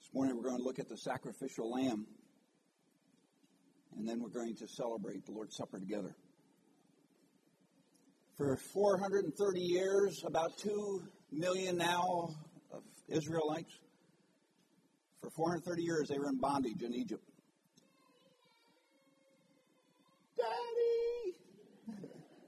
This morning we're going to look at the sacrificial lamb, and then we're going to celebrate the Lord's Supper together. For 430 years, about 2 million now of Israelites, for 430 years they were in bondage in Egypt. Daddy!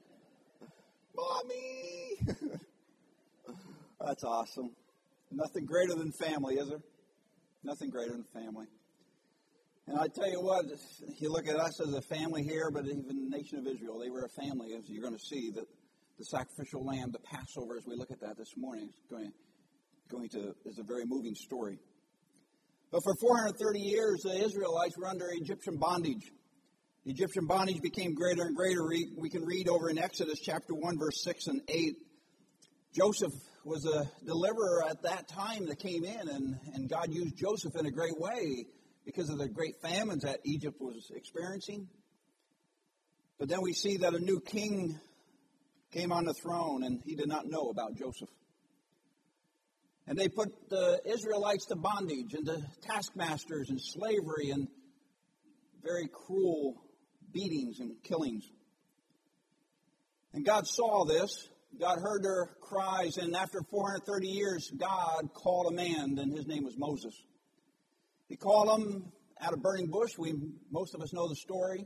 Mommy! That's awesome. Nothing greater than family, is there? Nothing greater than family. And I tell you what, you look at us as a family here, but even the nation of Israel, they were a family, as you're going to see, that the sacrificial lamb, the Passover, as we look at that this morning, is a very moving story. But for 430 years, the Israelites were under Egyptian bondage. The Egyptian bondage became greater and greater. We can read over in Exodus chapter 1, verse 6 and 8. Joseph was a deliverer at that time that came in, and God used Joseph in a great way because of the great famines that Egypt was experiencing. But then we see that a new king came on the throne, and he did not know about Joseph. And they put the Israelites to bondage and to taskmasters and slavery and very cruel beatings and killings. And God saw this. God heard their cries, and after 430 years, God called a man, and his name was Moses. He called him out of burning bush. Most of us know the story.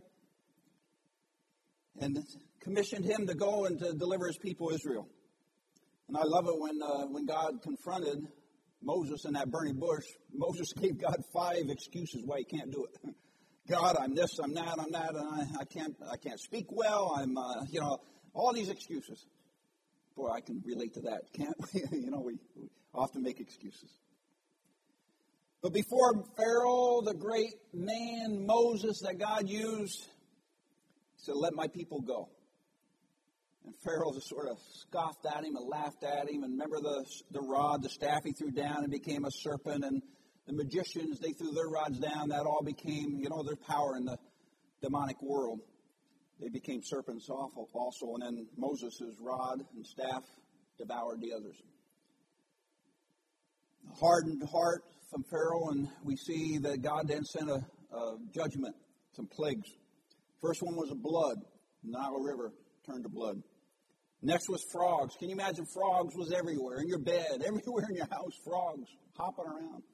And commissioned him to go and to deliver his people Israel. And I love it when God confronted Moses in that burning bush. Moses gave God 5 excuses why he can't do it. God, I'm this, I'm that, and I can't speak well. I'm all these excuses. Boy, I can relate to that, can't we? We often make excuses. But before Pharaoh, the great man Moses that God used, he said, "Let my people go." And Pharaoh just sort of scoffed at him and laughed at him. And remember the rod, the staff he threw down and became a serpent. And the magicians, they threw their rods down. That all became, their power in the demonic world. They became serpents also. And then Moses' rod and staff devoured the others. A hardened heart from Pharaoh, and we see that God then sent a judgment, some plagues. First one was blood. The Nile River turned to blood. Next was frogs. Can you imagine frogs was everywhere, in your bed, everywhere in your house, frogs hopping around.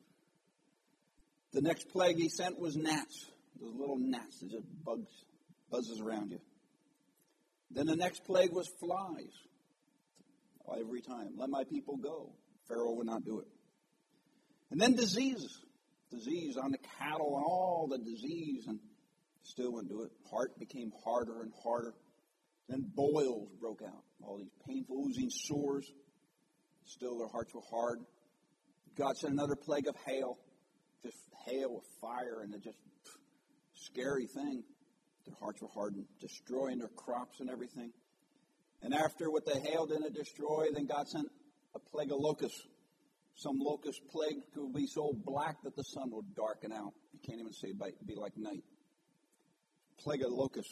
The next plague he sent was gnats. Those little gnats that just buzzes around you. Then the next plague was flies. Every time, let my people go. Pharaoh would not do it. And then disease on the cattle and all the disease, and still wouldn't do it. Heart became harder and harder. Then boils broke out. All these painful, oozing sores. Still their hearts were hard. God sent another plague of hail. Just hail with fire, and just scary thing. Their hearts were hardened, destroying their crops and everything. And after what the hail didn't destroy, then God sent a plague of locusts. Some locust plague could be so black that the sun would darken out. You can't even say it'd be like night. Plague of locusts.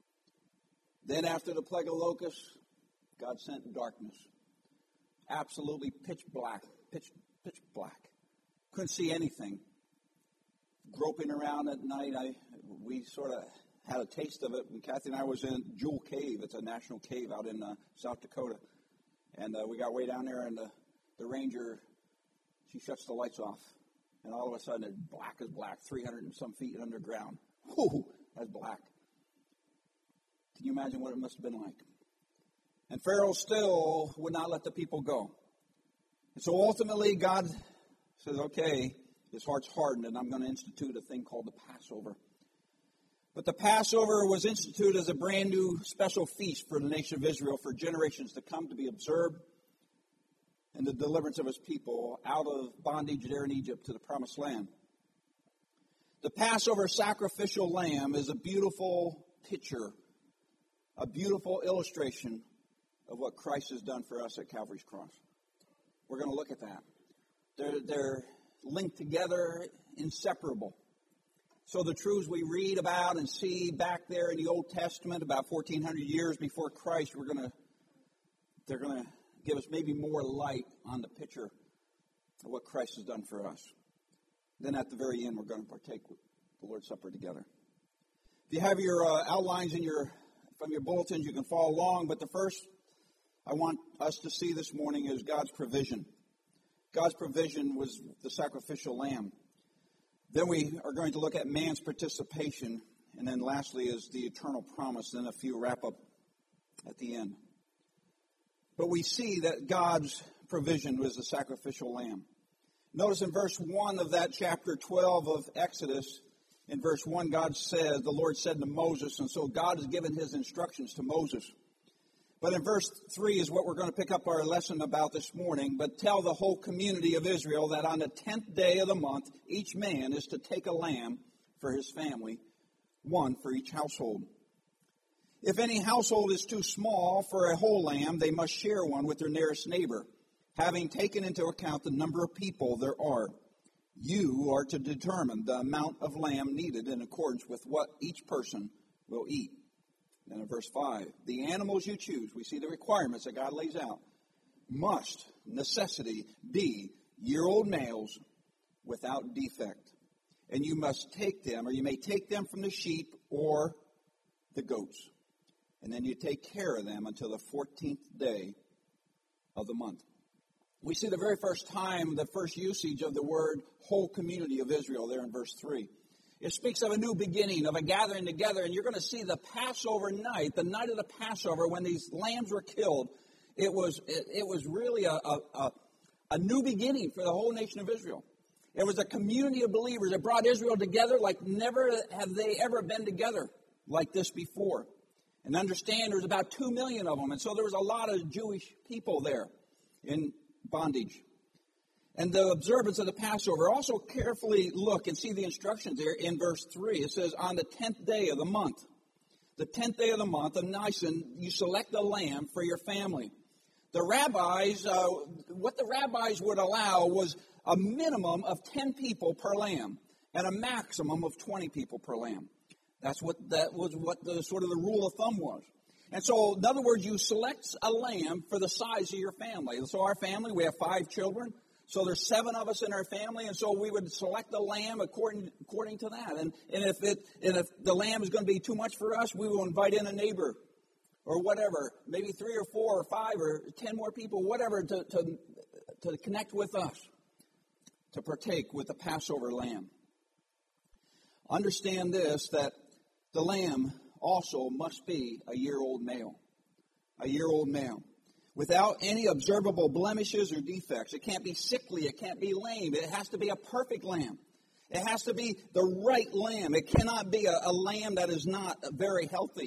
Then after the plague of locusts, God sent darkness. Absolutely pitch black. Pitch black. Couldn't see anything. Groping around at night, we sort of had a taste of it when Kathy and I was in Jewel Cave. It's a national cave out in South Dakota. And we got way down there, and the ranger, she shuts the lights off. And all of a sudden, it's black as black, 300 and some feet underground. Whew, that's black. Can you imagine what it must have been like? And Pharaoh still would not let the people go. And so ultimately, God says, okay, his heart's hardened, and I'm going to institute a thing called the Passover. But the Passover was instituted as a brand new special feast for the nation of Israel for generations to come, to be observed, and the deliverance of his people out of bondage there in Egypt to the promised land. The Passover sacrificial lamb is a beautiful picture, a beautiful illustration of what Christ has done for us at Calvary's cross. We're going to look at that. They're linked together, inseparable. So the truths we read about and see back there in the Old Testament about 1,400 years before Christ, they're going to give us maybe more light on the picture of what Christ has done for us. then at the very end, we're going to partake the Lord's Supper together. If you have your outlines from your bulletins, you can follow along. But the first I want us to see this morning is God's provision. God's provision was the sacrificial lamb. Then we are going to look at man's participation. And then lastly is the eternal promise. Then a few wrap up at the end. But we see that God's provision was the sacrificial lamb. Notice in verse 1 of that chapter 12 of Exodus, in verse 1, the Lord said to Moses, and so God has given his instructions to Moses. But in verse 3 is what we're going to pick up our lesson about this morning. But tell the whole community of Israel that on the 10th day of the month, each man is to take a lamb for his family, one for each household. If any household is too small for a whole lamb, they must share one with their nearest neighbor, having taken into account the number of people there are. You are to determine the amount of lamb needed in accordance with what each person will eat. And in verse 5, the animals you choose, we see the requirements that God lays out, must, necessity, be year-old males without defect. And you must take them, or you may take them from the sheep or the goats. And then you take care of them until the 14th day of the month. We see the very first time, the first usage of the word whole community of Israel there in verse 3. It speaks of a new beginning, of a gathering together. And you're going to see the Passover night, the night of the Passover, when these lambs were killed. It was really a new beginning for the whole nation of Israel. It was a community of believers that brought Israel together like never have they ever been together like this before. And understand there's about 2 million of them. And so there was a lot of Jewish people there in bondage. And the observance of the Passover, also carefully look and see the instructions there in verse 3. It says, on the 10th day of the month, the 10th day of the month of Nisan, you select a lamb for your family. The rabbis, what the rabbis would allow was a minimum of 10 people per lamb and a maximum of 20 people per lamb. That was what the sort of the rule of thumb was. And so, in other words, you select a lamb for the size of your family. So our family, we have 5 children. So there's 7 of us in our family, and so we would select a lamb according to that. And if the lamb is going to be too much for us, we will invite in a neighbor or whatever, maybe 3 or 4 or 5 or 10 more people, whatever, to connect with us, to partake with the Passover lamb. Understand this, that the lamb also must be a year-old male. A year-old male. Without any observable blemishes or defects. It can't be sickly. It can't be lame. It has to be a perfect lamb. It has to be the right lamb. It cannot be a lamb that is not very healthy.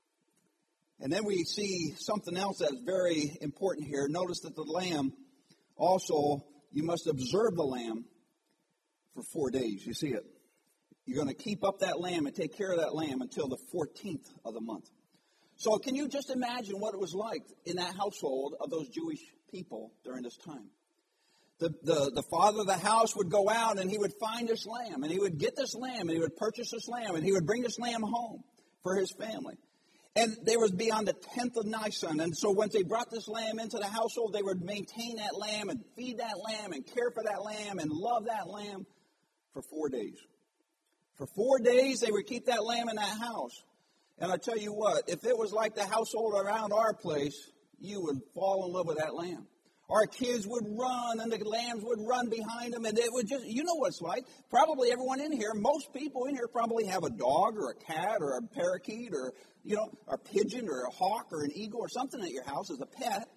And then we see something else that's very important here. Notice that the lamb also, you must observe the lamb for 4 days. You see it. You're going to keep up that lamb and take care of that lamb until the 14th of the month. So can you just imagine what it was like in that household of those Jewish people during this time? The father of the house would go out and he would find this lamb, and he would get this lamb, and he would purchase this lamb, and he would bring this lamb home for his family. And they would be on the 10th of Nisan. And so once they brought this lamb into the household, they would maintain that lamb and feed that lamb and care for that lamb and love that lamb for 4 days. For 4 days, they would keep that lamb in that house. And I tell you what, if it was like the household around our place, you would fall in love with that lamb. Our kids would run, and the lambs would run behind them, and it would just, you know what it's like. Probably everyone in here, most people in here probably have a dog or a cat or a parakeet or, a pigeon or a hawk or an eagle or something at your house as a pet.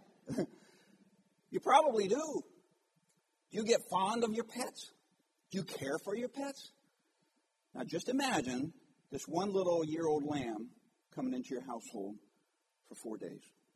You probably do. Do you get fond of your pets? Do you care for your pets? Now just imagine this one little year-old lamb coming into your household for 4 days.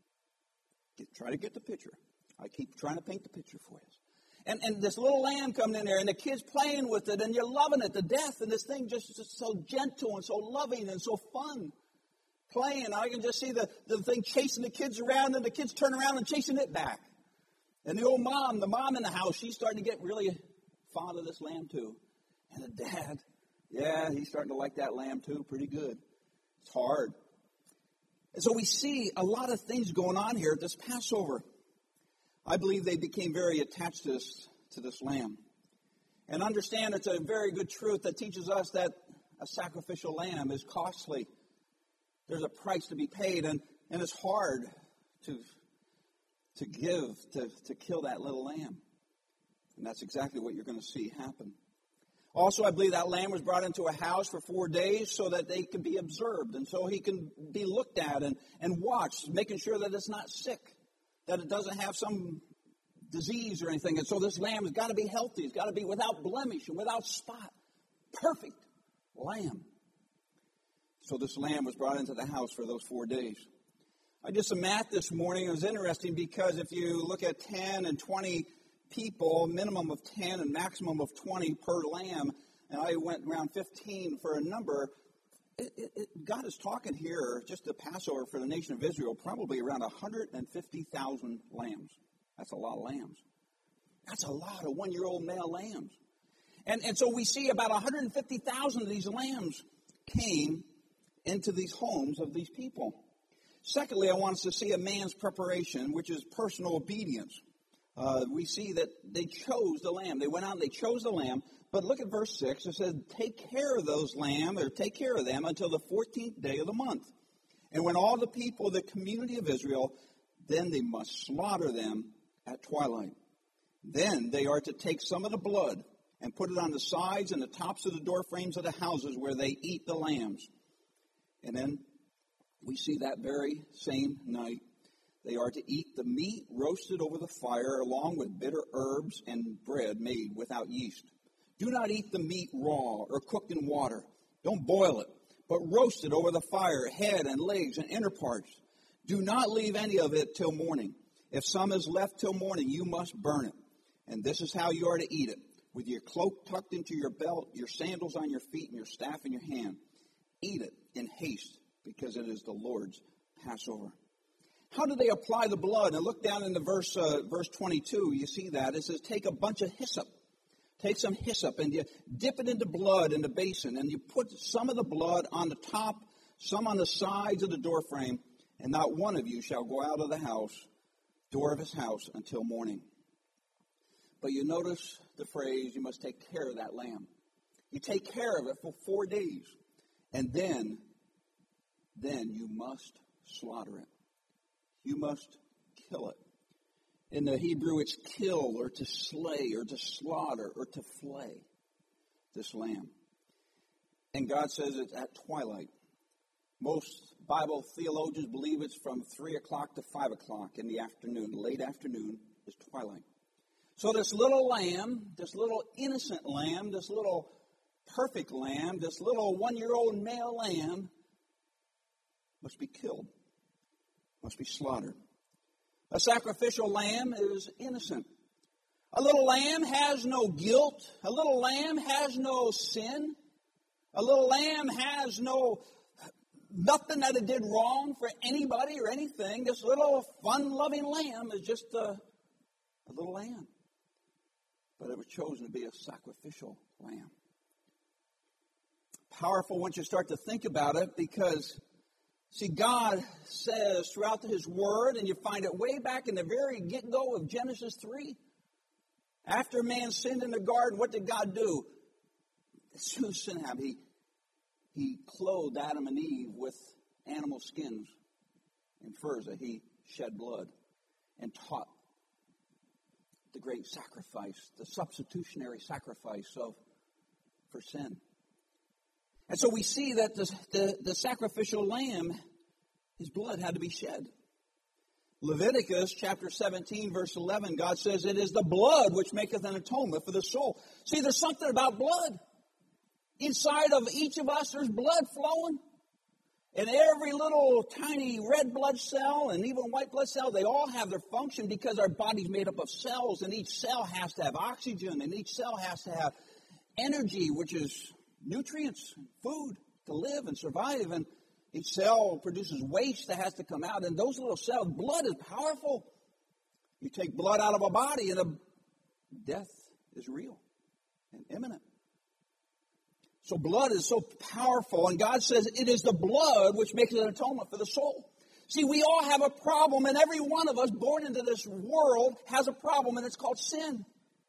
Try to get the picture. I keep trying to paint the picture for you. And this little lamb coming in there, and the kids playing with it, and you're loving it to death, and this thing just so gentle and so loving and so fun. Playing, I can just see the thing chasing the kids around, and the kids turn around and chasing it back. And the mom in the house, she's starting to get really fond of this lamb too. And the dad, yeah, he's starting to like that lamb too, pretty good. It's hard. And so we see a lot of things going on here at this Passover. I believe they became very attached to this lamb. And understand it's a very good truth that teaches us that a sacrificial lamb is costly. There's a price to be paid, and it's hard to kill that little lamb. And that's exactly what you're going to see happen. Also, I believe that lamb was brought into a house for 4 days so that they could be observed, and so he can be looked at and watched, making sure that it's not sick, that it doesn't have some disease or anything. And so this lamb has got to be healthy. It's got to be without blemish and without spot. Perfect lamb. So this lamb was brought into the house for those 4 days. I did some math this morning. It was interesting because if you look at 10 and 20 people, minimum of 10 and maximum of 20 per lamb, and I went around 15 for a number, God is talking here, just the Passover for the nation of Israel, probably around 150,000 lambs. That's a lot of lambs. That's a lot of one-year-old male lambs. And so we see about 150,000 of these lambs came into these homes of these people. Secondly, I want us to see a man's preparation, which is personal obedience. We see that they chose the lamb. They went out and they chose the lamb. But look at verse 6. It says, take care of them until the 14th day of the month. And when all the people of the community of Israel, then they must slaughter them at twilight. Then they are to take some of the blood and put it on the sides and the tops of the door frames of the houses where they eat the lambs. And then we see that very same night, they are to eat the meat roasted over the fire along with bitter herbs and bread made without yeast. Do not eat the meat raw or cooked in water. Don't boil it, but roast it over the fire, head and legs and inner parts. Do not leave any of it till morning. If some is left till morning, you must burn it. And this is how you are to eat it, with your cloak tucked into your belt, your sandals on your feet, and your staff in your hand. Eat it in haste, because it is the Lord's Passover. How do they apply the blood? And look down in the verse 22, you see that. It says, take a bunch of hyssop. Take some hyssop and you dip it into blood in the basin, and you put some of the blood on the top, some on the sides of the doorframe, and not one of you shall go out of the door of his house until morning. But you notice the phrase, you must take care of that lamb. You take care of it for 4 days, and then you must slaughter it. You must kill it. In the Hebrew, it's kill or to slay or to slaughter or to flay this lamb. And God says it's at twilight. Most Bible theologians believe it's from 3 o'clock to 5 o'clock in the afternoon. Late afternoon is twilight. So this little lamb, this little innocent lamb, this little perfect lamb, this little one-year-old male lamb must be killed, must be slaughtered. A sacrificial lamb is innocent. A little lamb has no guilt. A little lamb has no sin. A little lamb has nothing that it did wrong for anybody or anything. This little fun-loving lamb is just a little lamb. But it was chosen to be a sacrificial lamb. Powerful once you start to think about it, because see, God says throughout His Word, and you find it way back in the very get-go of Genesis 3, after man sinned in the garden, what did God do? As soon as sin happened, He clothed Adam and Eve with animal skins and furs that He shed blood and taught the great sacrifice, the substitutionary sacrifice for sin. And so we see that the sacrificial lamb, his blood had to be shed. Leviticus chapter 17, verse 11, God says, it is the blood which maketh an atonement for the soul. See, there's something about blood. Inside of each of us, there's blood flowing. And every little tiny red blood cell and even white blood cell, they all have their function because our body's made up of cells, and each cell has to have oxygen, and each cell has to have energy, which is nutrients, food to live and survive, and each cell produces waste that has to come out, and those little cells, blood is powerful. You take blood out of a body, and death is real and imminent. So blood is so powerful, and God says it is the blood which makes an atonement for the soul. See, we all have a problem, and every one of us born into this world has a problem, and it's called sin.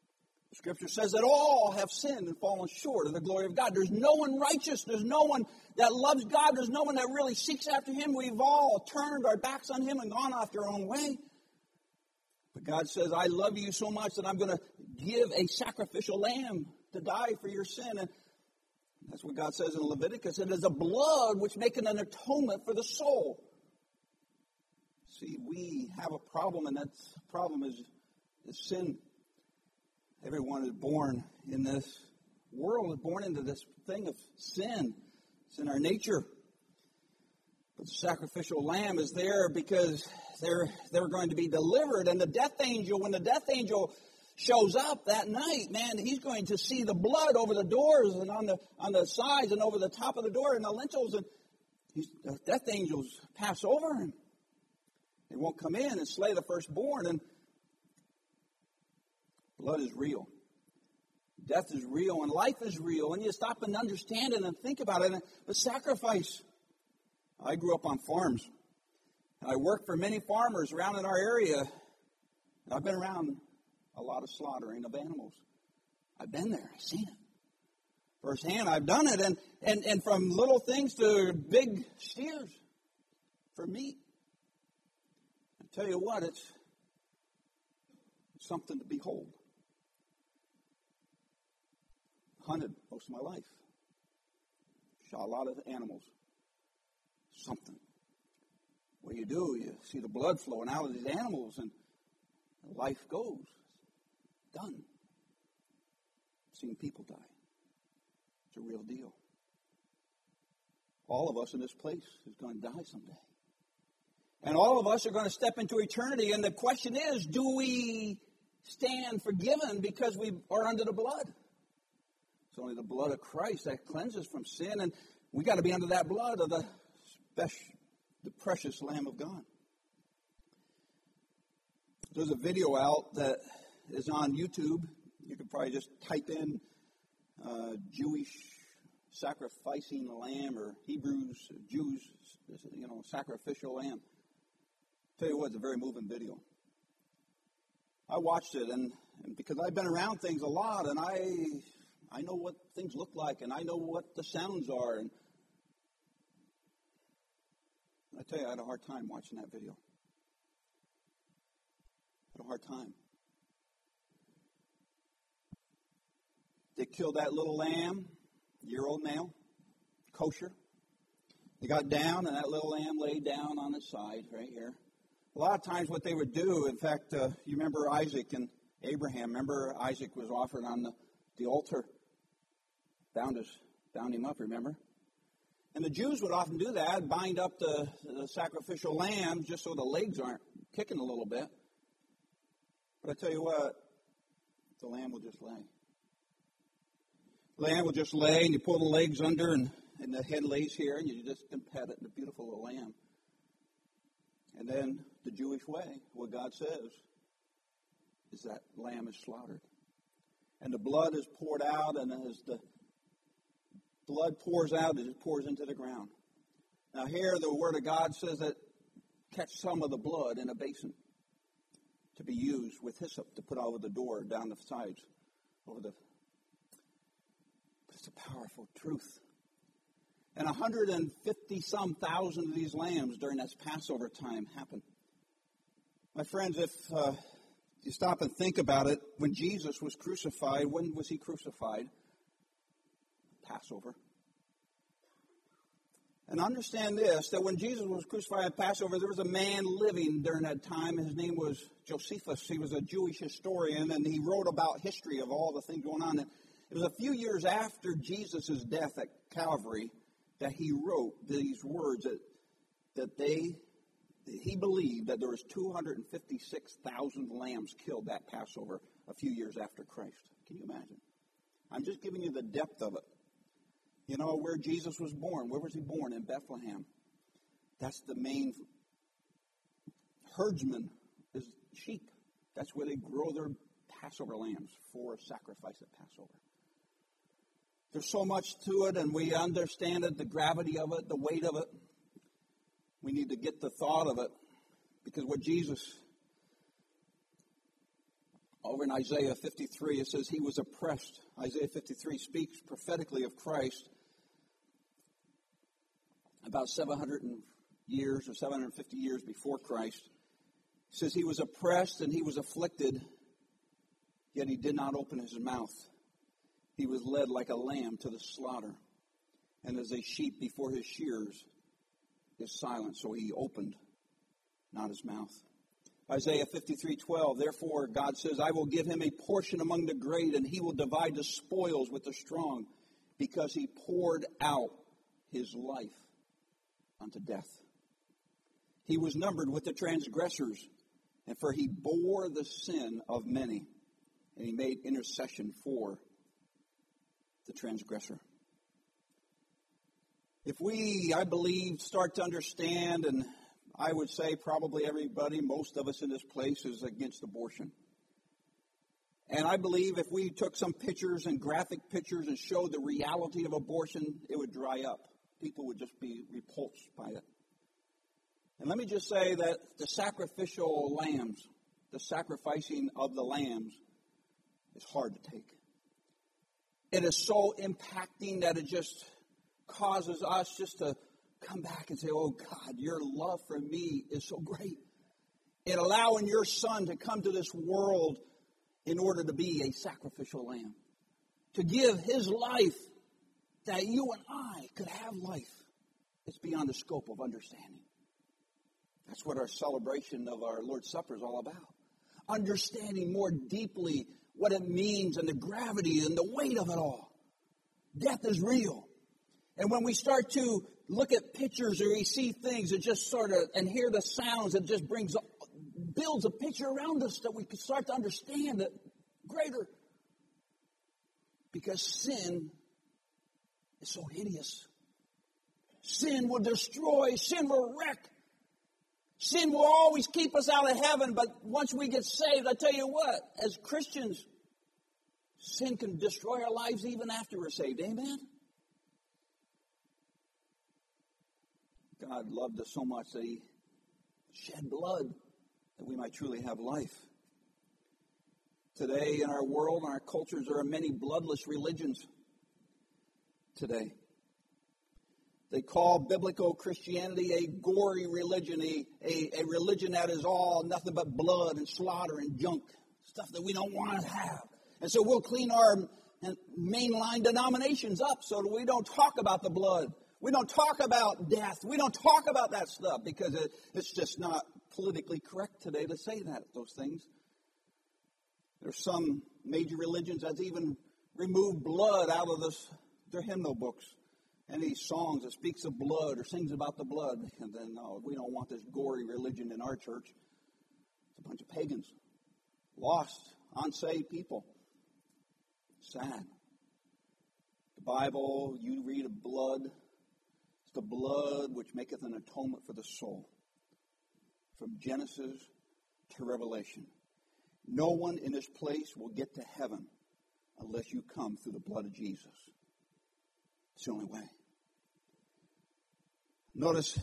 The Scripture says that all have sinned and fallen short of the glory of God. There's no one righteous. There's no one that loves God. There's no one that really seeks after Him. We've all turned our backs on Him and gone off our own way. But God says, I love you so much that I'm going to give a sacrificial lamb to die for your sin. And that's what God says in Leviticus. It is a blood which maketh an atonement for the soul. See, we have a problem, and that problem is sin. Everyone is born in this world, is born into this thing of sin. It's in our nature. But the sacrificial lamb is there because they're going to be delivered. And the death angel, when the death angel shows up that night, man, he's going to see the blood over the doors and on the sides and over the top of the door and the lintels. And the death angels pass over him. They won't come in and slay the firstborn. And blood is real. Death is real and life is real. And you stop and understand it and think about it. But sacrifice. I grew up on farms. I worked for many farmers around in our area. And I've been around a lot of slaughtering of animals. I've been there. I've seen it. Firsthand, I've done it. And from little things to big steers for meat. I tell you what, it's something to behold. Hunted most of my life. Shot a lot of animals. Something. What you do, you see the blood flowing out of these animals and life goes. Done. Seeing people die. It's a real deal. All of us in this place is going to die someday. And all of us are going to step into eternity. And the question is, do we stand forgiven because we are under the blood? It's only the blood of Christ that cleanses from sin. And we got to be under that blood of the precious Lamb of God. There's a video out that is on YouTube. You could probably just type in Jewish sacrificing lamb or Jews, sacrificial lamb. Tell you what, it's a very moving video. I watched it, and because I've been around things a lot, and I know what things look like, and I know what the sounds are, and I tell you, I had a hard time watching that video. I had a hard time. They killed that little lamb, year-old male, kosher. They got down, and that little lamb laid down on its side right here. A lot of times what they would do, in fact, you remember Isaac and Abraham. Remember Isaac was offered on the altar. Bound him up, remember? And the Jews would often do that, bind up the sacrificial lamb just so the legs aren't kicking a little bit. But I tell you what, the lamb will just lay. The lamb will just lay, and you pull the legs under, and the head lays here, and you just can pet it, the beautiful little lamb. And then the Jewish way, what God says, is that lamb is slaughtered. And the blood is poured out, and as the blood pours out, it pours into the ground. Now here the Word of God says that catch some of the blood in a basin to be used with hyssop to put over the door, down the sides, But it's a powerful truth. And 150-some thousand of these lambs during this Passover time happened. My friends, if you stop and think about it, when Jesus was crucified, when was he crucified? Passover. And understand this, that when Jesus was crucified at Passover, there was a man living during that time. His name was Josephus. He was a Jewish historian, and he wrote about history of all the things going on. And it was a few years after Jesus' death at Calvary that he wrote these words that he believed that there was 256,000 lambs killed that Passover a few years after Christ. Can you imagine? I'm just giving you the depth of it. You know, where Jesus was born. Where was he born? In Bethlehem. That's the main herdsman is sheep. That's where they grow their Passover lambs for sacrifice at Passover. There's so much to it, and we understand it, the gravity of it, the weight of it. We need to get the thought of it, because what Jesus Over in Isaiah 53, it says he was oppressed. Isaiah 53 speaks prophetically of Christ about 700 years or 750 years before Christ. It says he was oppressed and he was afflicted, yet he did not open his mouth. He was led like a lamb to the slaughter, and as a sheep before his shearers is silent, so he opened not his mouth. Isaiah 53:12, therefore God says, I will give him a portion among the great, and he will divide the spoils with the strong, because he poured out his life unto death. He was numbered with the transgressors, and for he bore the sin of many, and he made intercession for the transgressor. If we, I believe, start to understand, and I would say probably everybody, most of us in this place is against abortion. And I believe if we took some pictures and graphic pictures and showed the reality of abortion, it would dry up. People would just be repulsed by it. And let me just say that the sacrificial lambs, the sacrificing of the lambs, is hard to take. It is so impacting that it just causes us just to come back and say, oh God, your love for me is so great. In allowing your son to come to this world in order to be a sacrificial lamb. To give his life that you and I could have life. It's beyond the scope of understanding. That's what our celebration of our Lord's Supper is all about. Understanding more deeply what it means and the gravity and the weight of it all. Death is real. And when we start to look at pictures or we see things, it just sort of, and hear the sounds, it just builds a picture around us that we can start to understand it greater. Because sin is so hideous. Sin will destroy, sin will wreck. Sin will always keep us out of heaven, but once we get saved, I tell you what, as Christians, sin can destroy our lives even after we're saved. Amen? God loved us so much that he shed blood that we might truly have life. Today in our world and our cultures, there are many bloodless religions today. They call biblical Christianity a gory religion, a religion that is all nothing but blood and slaughter and junk, stuff that we don't want to have. And so we'll clean our mainline denominations up so that we don't talk about the blood. We don't talk about death. We don't talk about that stuff because it's just not politically correct today to say those things. There's some major religions that even remove blood out of their hymnal books. Any songs that speaks of blood or sings about the blood. And then, no, we don't want this gory religion in our church. It's a bunch of pagans. Lost, unsaved people. Sad. The Bible, you read of blood. It's the blood which maketh an atonement for the soul. From Genesis to Revelation. No one in this place will get to heaven unless you come through the blood of Jesus. It's the only way. Notice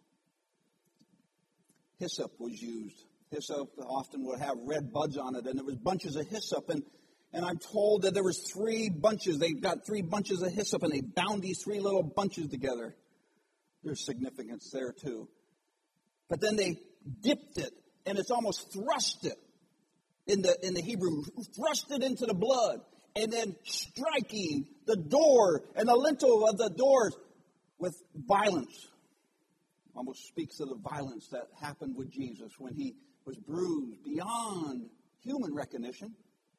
hyssop was used. Hyssop often would have red buds on it, and there was bunches of hyssop. And I'm told that there was 3 bunches. They got 3 bunches of hyssop, and they bound these 3 little bunches together. There's significance there, too. But then they dipped it, and it's almost thrust it in the Hebrew, thrust it into the blood, and then striking the door and the lintel of the doors with violence. Almost speaks of the violence that happened with Jesus when he was bruised beyond human recognition.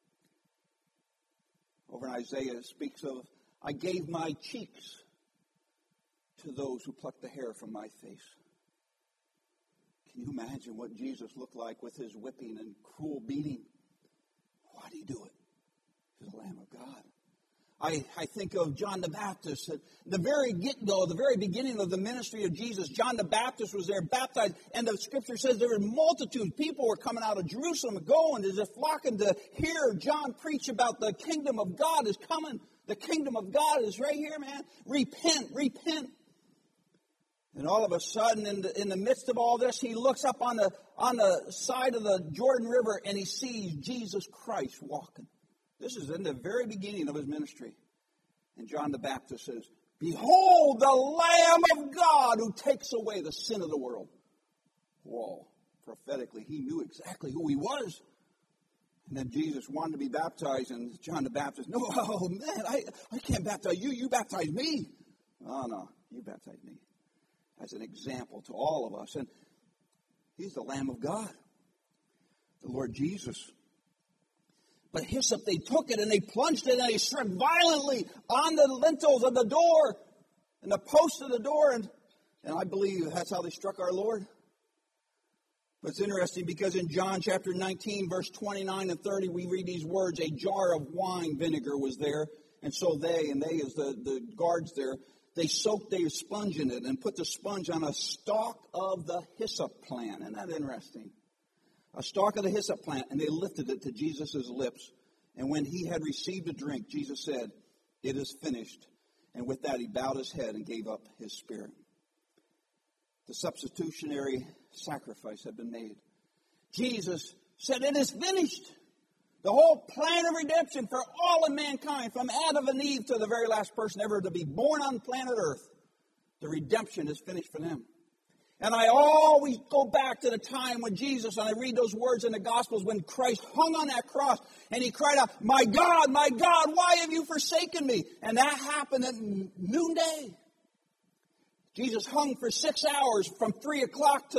Over in Isaiah, it speaks of, I gave my cheeks to those who plucked the hair from my face. Can you imagine what Jesus looked like with his whipping and cruel beating? Why did he do it? He's the Lamb of God. I think of John the Baptist. At the very get-go, the very beginning of the ministry of Jesus, John the Baptist was there baptized, and the scripture says there were multitudes. People were coming out of Jerusalem, going, as if flocking to hear John preach about the kingdom of God is coming. The kingdom of God is right here, man. Repent, repent. And all of a sudden, in the midst of all this, he looks up on the side of the Jordan River and he sees Jesus Christ walking. This is in the very beginning of his ministry. And John the Baptist says, "Behold, the Lamb of God who takes away the sin of the world." Whoa. Prophetically, he knew exactly who he was. And then Jesus wanted to be baptized, and John the Baptist, "No, oh man, I can't baptize you. You baptize me." "Oh, no, you baptize me." As an example to all of us. And he's the Lamb of God, the Lord Jesus. But hyssop, they took it and they plunged it and they struck violently on the lintels of the door and the posts of the door. And I believe that's how they struck our Lord. But it's interesting because in John chapter 19, verse 29 and 30, we read these words, "A jar of wine vinegar was there." And so they is the guards there, they soaked a sponge in it and put the sponge on a stalk of the hyssop plant. Isn't that interesting? A stalk of the hyssop plant, and they lifted it to Jesus' lips. And when he had received a drink, Jesus said, "It is finished." And with that, he bowed his head and gave up his spirit. The substitutionary sacrifice had been made. Jesus said, "It is finished." The whole plan of redemption for all of mankind, from Adam and Eve to the very last person ever to be born on planet Earth, the redemption is finished for them. And I always go back to the time when Jesus, and I read those words in the Gospels, when Christ hung on that cross, and he cried out, my God, why have you forsaken me?" And that happened at noonday. Jesus hung for 6 hours from 9 o'clock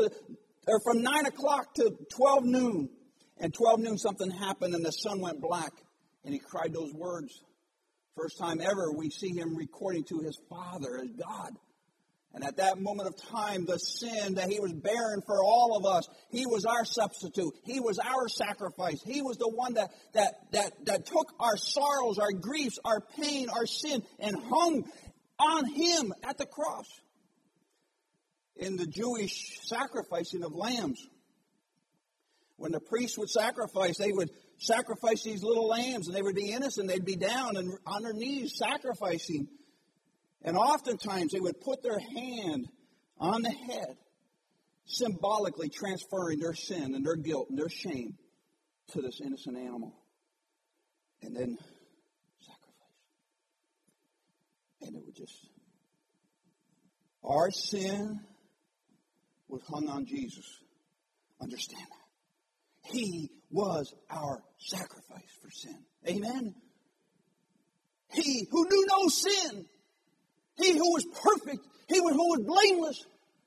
to 12 noon. And 12 noon something happened and the sun went black. And he cried those words. First time ever we see him recording to his Father as God. And at that moment of time, the sin that he was bearing for all of us, he was our substitute. He was our sacrifice. He was the one that took our sorrows, our griefs, our pain, our sin, and hung on him at the cross. In the Jewish sacrificing of lambs, when the priests would sacrifice, they would sacrifice these little lambs, and they would be innocent. They'd be down and on their knees sacrificing. And oftentimes they would put their hand on the head, symbolically transferring their sin and their guilt and their shame to this innocent animal. And then sacrifice. And it would just... Our sin was hung on Jesus. Understand that. He was our sacrifice for sin. Amen? He who knew no sin. He who was perfect. He who was blameless.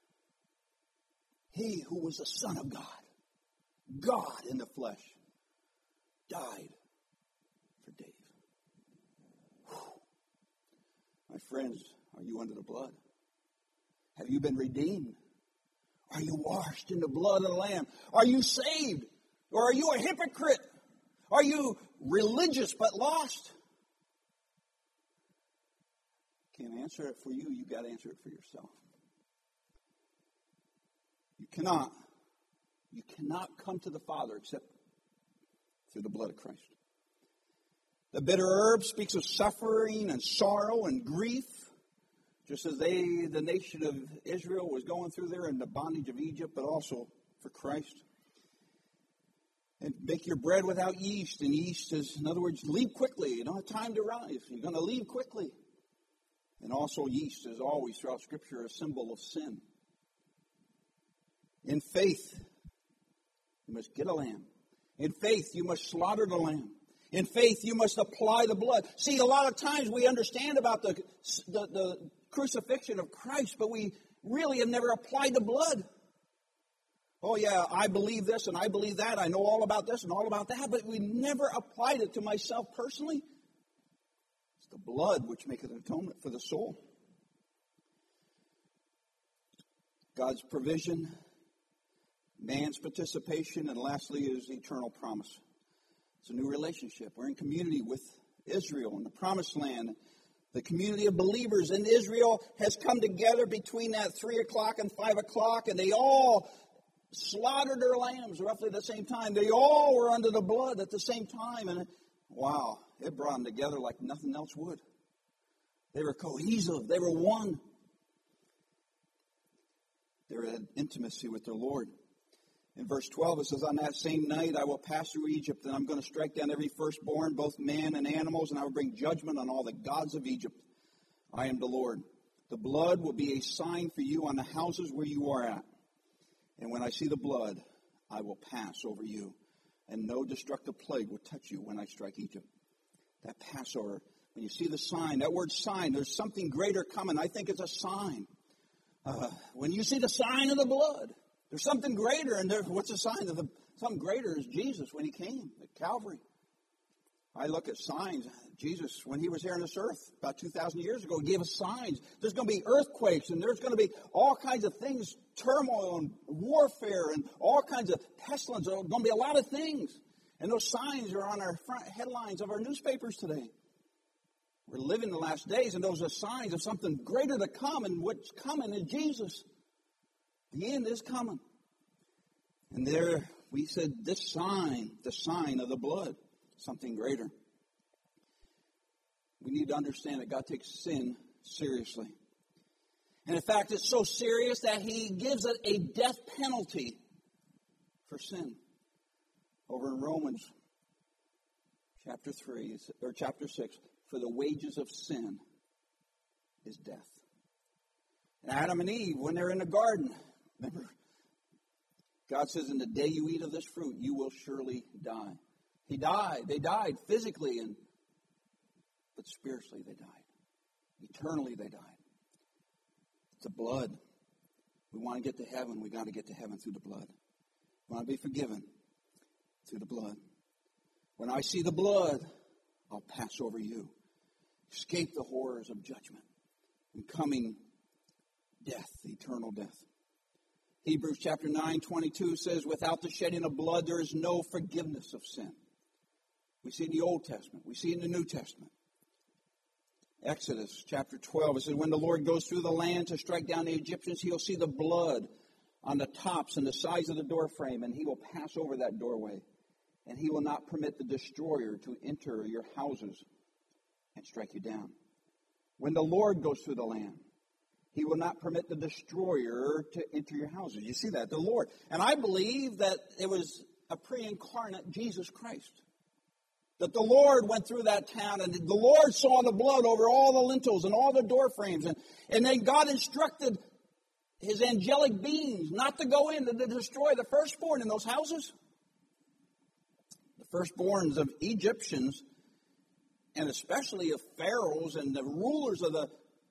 He who was the Son of God. God in the flesh. Died for Dave. Whew. My friends, are you under the blood? Have you been redeemed? Are you washed in the blood of the Lamb? Are you saved? Or are you a hypocrite? Are you religious but lost? Can't answer it for you. You've got to answer it for yourself. You cannot come to the Father except through the blood of Christ. The bitter herb speaks of suffering and sorrow and grief, just as the nation of Israel was going through there in the bondage of Egypt, but also for Christ. And make your bread without yeast. And yeast is, in other words, leave quickly. You don't have time to rise. You're going to leave quickly. And also yeast is always throughout Scripture a symbol of sin. In faith, you must get a lamb. In faith, you must slaughter the lamb. In faith, you must apply the blood. See, a lot of times we understand about the crucifixion of Christ, but we really have never applied the blood. Oh yeah, I believe this and I believe that. I know all about this and all about that, but we never applied it to myself personally. It's the blood which maketh an atonement for the soul. God's provision, man's participation, and lastly is eternal promise. It's a new relationship. We're in community with Israel in the promised land. The community of believers in Israel has come together between that 3 o'clock and 5 o'clock, and they all slaughtered their lambs roughly at the same time. They all were under the blood at the same time. And wow, it brought them together like nothing else would. They were cohesive. They were one. They're in intimacy with their Lord. In verse 12 it says, on that same night I will pass through Egypt, and I'm going to strike down every firstborn, both man and animals, and I will bring judgment on all the gods of Egypt. I am the Lord. The blood will be a sign for you on the houses where you are at. And when I see the blood, I will pass over you, and no destructive plague will touch you when I strike Egypt. That Passover, when you see the sign, that word sign, there's something greater coming. I think it's a sign. When you see the sign of the blood, there's something greater, and what's the sign of something greater is Jesus when he came at Calvary. I look at signs. Jesus, when he was here on this earth about 2,000 years ago, gave us signs. There's going to be earthquakes, and there's going to be all kinds of things, turmoil and warfare, and all kinds of pestilence. There's going to be a lot of things. And those signs are on our front headlines of our newspapers today. We're living the last days, and those are signs of something greater to come, and what's coming is Jesus. The end is coming. And there we said this sign, the sign of the blood, something greater. We need to understand that God takes sin seriously. And in fact, it's so serious that he gives it a death penalty for sin. Over in Romans chapter 3, or chapter 6, for the wages of sin is death. And Adam and Eve, when they're in the garden, remember, God says, in the day you eat of this fruit, you will surely die. He died. They died physically, but spiritually they died. Eternally they died. It's the blood. We want to get to heaven. We got to get to heaven through the blood. We want to be forgiven through the blood. When I see the blood, I'll pass over you. Escape the horrors of judgment and coming death, eternal death. Hebrews chapter 9:22 says, without the shedding of blood, there is no forgiveness of sin. We see in the Old Testament. We see in the New Testament. Exodus chapter 12, it says, when the Lord goes through the land to strike down the Egyptians, he'll see the blood on the tops and the sides of the door frame, and he will pass over that doorway. And he will not permit the destroyer to enter your houses and strike you down. When the Lord goes through the land, he will not permit the destroyer to enter your houses. You see that, the Lord. And I believe that it was a pre-incarnate Jesus Christ. That the Lord went through that town, and the Lord saw the blood over all the lintels and all the door frames. And then God instructed his angelic beings not to go in and to destroy the firstborn in those houses. The firstborns of Egyptians, and especially of pharaohs and the rulers of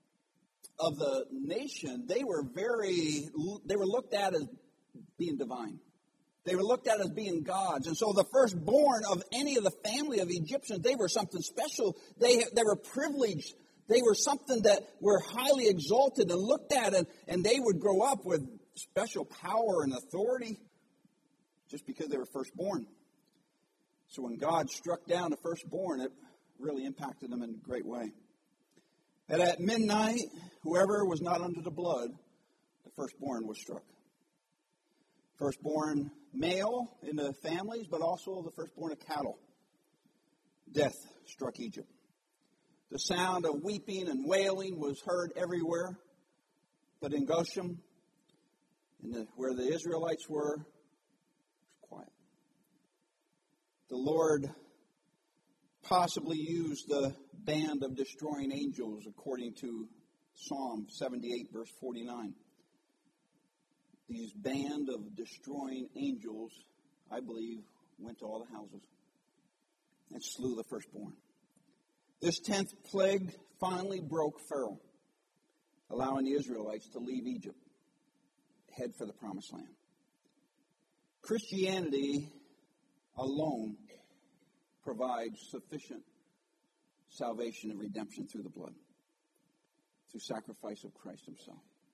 the nation, they were looked at as being divine. They were looked at as being gods. And so the firstborn of any of the family of Egyptians, they were something special. They were privileged. They were something that were highly exalted and looked at, and they would grow up with special power and authority just because they were firstborn. So when God struck down the firstborn, it really impacted them in a great way. And at midnight, whoever was not under the blood, the firstborn was struck. Firstborn male in the families, but also the firstborn of cattle. Death struck Egypt. The sound of weeping and wailing was heard everywhere, but in Goshen, where the Israelites were, it was quiet. The Lord possibly used the band of destroying angels according to Psalm 78, verse 49. These band of destroying angels, I believe, went to all the houses and slew the firstborn. This 10th plague finally broke Pharaoh, allowing the Israelites to leave Egypt, head for the Promised Land. Christianity alone provides sufficient salvation and redemption through the blood, through sacrifice of Christ himself.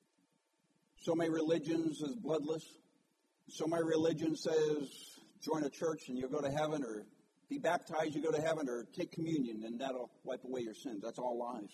So many religions is bloodless. So many religion says join a church and you'll go to heaven, or be baptized, you go to heaven, or take communion and that'll wipe away your sins. That's all lies.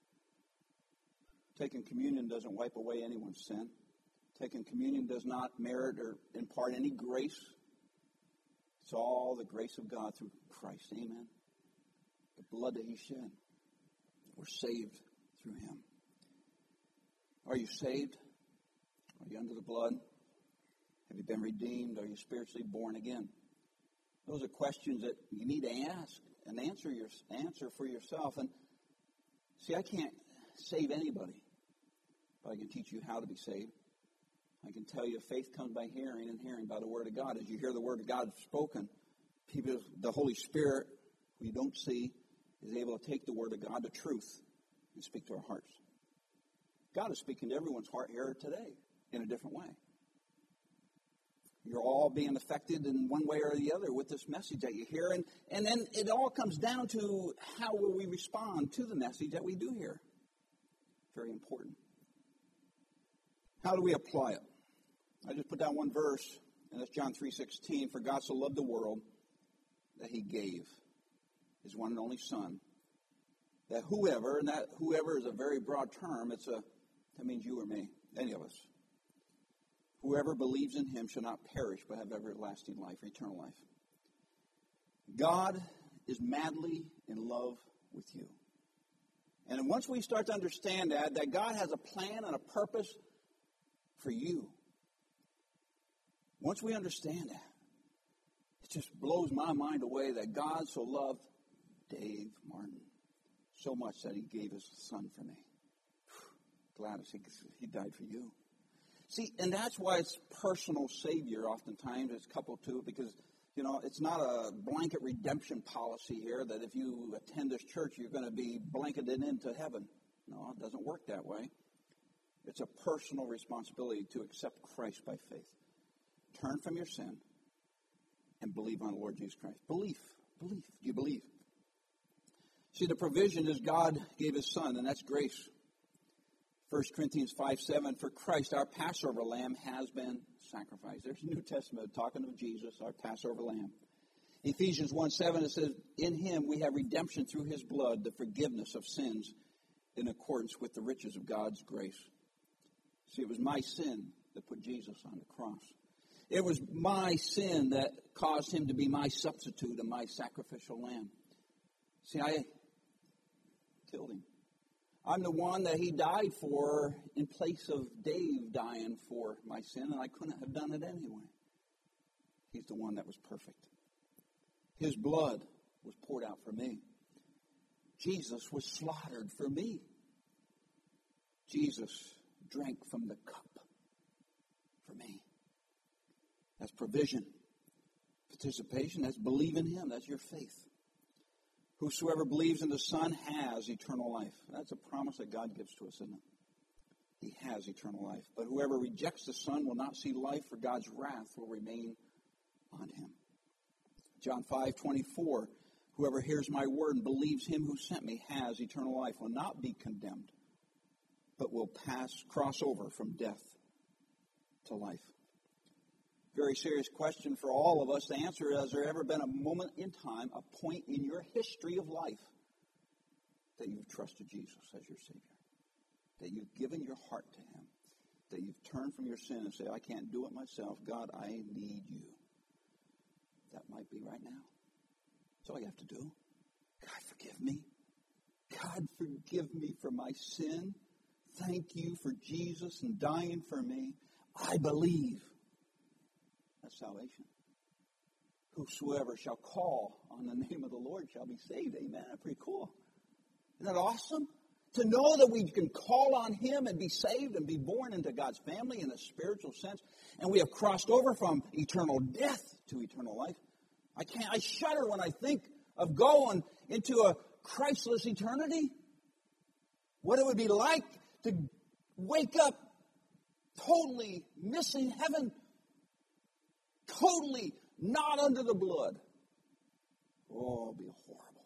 Taking communion doesn't wipe away anyone's sin. Taking communion does not merit or impart any grace. It's all the grace of God through Christ. Amen. The blood that he shed. We're saved through him. Are you saved? Are you under the blood? Have you been redeemed? Are you spiritually born again? Those are questions that you need to ask and answer for yourself. And see, I can't save anybody, but I can teach you how to be saved. I can tell you faith comes by hearing, and hearing by the Word of God. As you hear the Word of God spoken, the Holy Spirit, who you don't see, is able to take the Word of God, the truth, and speak to our hearts. God is speaking to everyone's heart here today in a different way. You're all being affected in one way or the other with this message that you hear. And then it all comes down to how will we respond to the message that we do hear. Very important. How do we apply it? I just put down one verse, and that's John 3:16. For God so loved the world that he gave his one and only Son, that whoever, and that whoever is a very broad term, that means you or me, any of us. Whoever believes in him shall not perish but have everlasting life, eternal life. God is madly in love with you. And once we start to understand that God has a plan and a purpose for you, once we understand that, it just blows my mind away that God so loved Dave Martin so much that he gave his Son for me. Glad he died for you. See, and that's why it's personal Savior oftentimes. It's coupled to it because, it's not a blanket redemption policy here that if you attend this church, you're going to be blanketed into heaven. No, it doesn't work that way. It's a personal responsibility to accept Christ by faith. Turn from your sin and believe on the Lord Jesus Christ. Belief. Do you believe? See, the provision is God gave his Son, and that's grace. 1 Corinthians 5:7, for Christ, our Passover lamb, has been sacrificed. There's New Testament talking of Jesus, our Passover lamb. Ephesians 1:7, it says, in him we have redemption through his blood, the forgiveness of sins in accordance with the riches of God's grace. See, it was my sin that put Jesus on the cross. It was my sin that caused him to be my substitute and my sacrificial lamb. See, I killed him. I'm the one that he died for in place of Dave dying for my sin, and I couldn't have done it anyway. He's the one that was perfect. His blood was poured out for me. Jesus was slaughtered for me. Jesus drank from the cup for me. That's provision. Participation, that's believe in him. That's your faith. Whosoever believes in the Son has eternal life. That's a promise that God gives to us, isn't it? He has eternal life. But whoever rejects the Son will not see life, for God's wrath will remain on him. John 5:24. Whoever hears my word and believes him who sent me has eternal life, will not be condemned, but will cross over from death to life. Very serious question for all of us to answer. Has there ever been a moment in time, a point in your history of life that you've trusted Jesus as your Savior? That you've given your heart to him? That you've turned from your sin and say, I can't do it myself. God, I need you. That might be right now. That's all you have to do. God, forgive me. God, forgive me for my sin. Thank you for Jesus and dying for me. I believe. That's salvation. Whosoever shall call on the name of the Lord shall be saved. Amen. That's pretty cool. Isn't that awesome? To know that we can call on him and be saved and be born into God's family in a spiritual sense. And we have crossed over from eternal death to eternal life. I shudder when I think of going into a Christless eternity. What it would be like to wake up totally missing heaven. Totally not under the blood. Oh, it'll be horrible.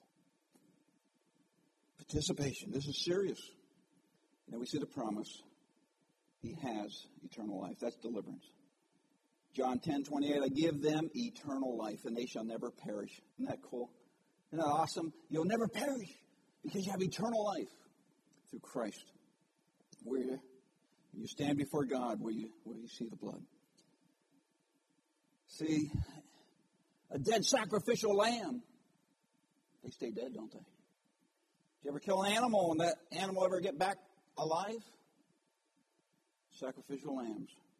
Participation. This is serious. And we see the promise. He has eternal life. That's deliverance. John 10:28, I give them eternal life, and they shall never perish. Isn't that cool? Isn't that awesome? You'll never perish because you have eternal life through Christ. Where you stand before God, where you see the blood. See, a dead sacrificial lamb, they stay dead, don't they? Did you ever kill an animal and that animal ever get back alive? Sacrificial lambs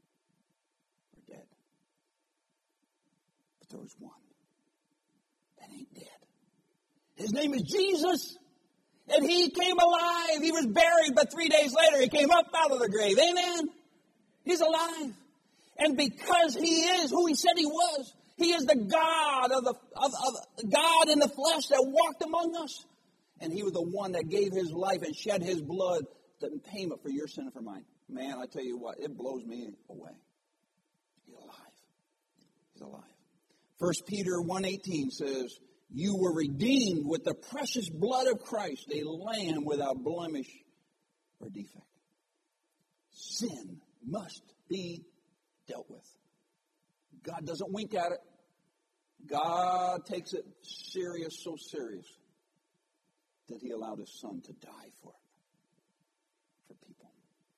But there was one that ain't dead. His name is Jesus. And he came alive. He was buried, but 3 days later he came up out of the grave. Amen? He's alive. And because he is who he said he was, he is the God of God in the flesh that walked among us. And he was the one that gave his life and shed his blood in payment for your sin and for mine. Man, I tell you what, it blows me away. He's alive. He's alive. 1 Peter 1:18 says, you were redeemed with the precious blood of Christ, a lamb without blemish or defect. Sin must be dealt with. God doesn't wink at it. God takes it serious, so serious, that he allowed his son to die for people.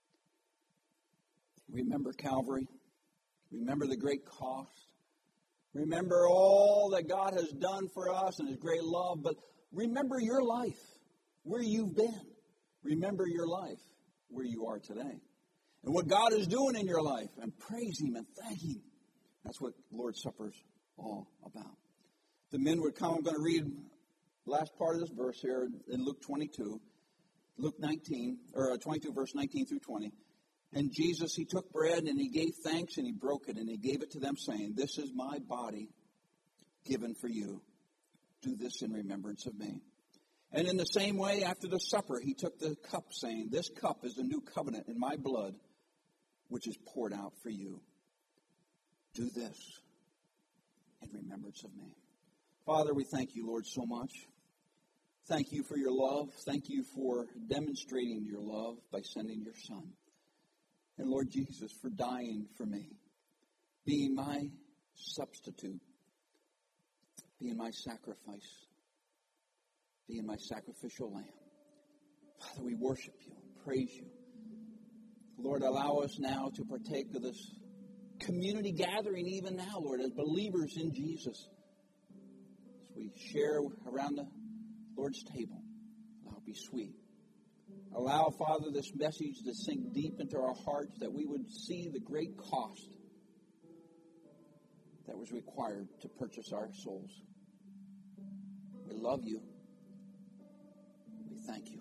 Remember Calvary. Remember the great cost. Remember all that God has done for us and his great love. But remember your life, where you've been. Remember your life, where you are today. And what God is doing in your life. And praise him and thank him. That's what Lord's Supper's all about. The men would come. I'm going to read the last part of this verse here in Luke 22. Luke 19, or 22, verse 19 through 20. And Jesus, he took bread and he gave thanks and he broke it and he gave it to them saying, this is my body given for you. Do this in remembrance of me. And in the same way, after the supper, he took the cup saying, this cup is the new covenant in my blood, which is poured out for you. Do this in remembrance of me. Father, we thank you, Lord, so much. Thank you for your love. Thank you for demonstrating your love by sending your Son. And Lord Jesus, for dying for me, being my substitute, being my sacrifice, being my sacrificial lamb. Father, we worship you and praise you. Lord, allow us now to partake of this community gathering even now, Lord, as believers in Jesus. As we share around the Lord's table, allow it be sweet. Allow, Father, this message to sink deep into our hearts, that we would see the great cost that was required to purchase our souls. We love you. We thank you.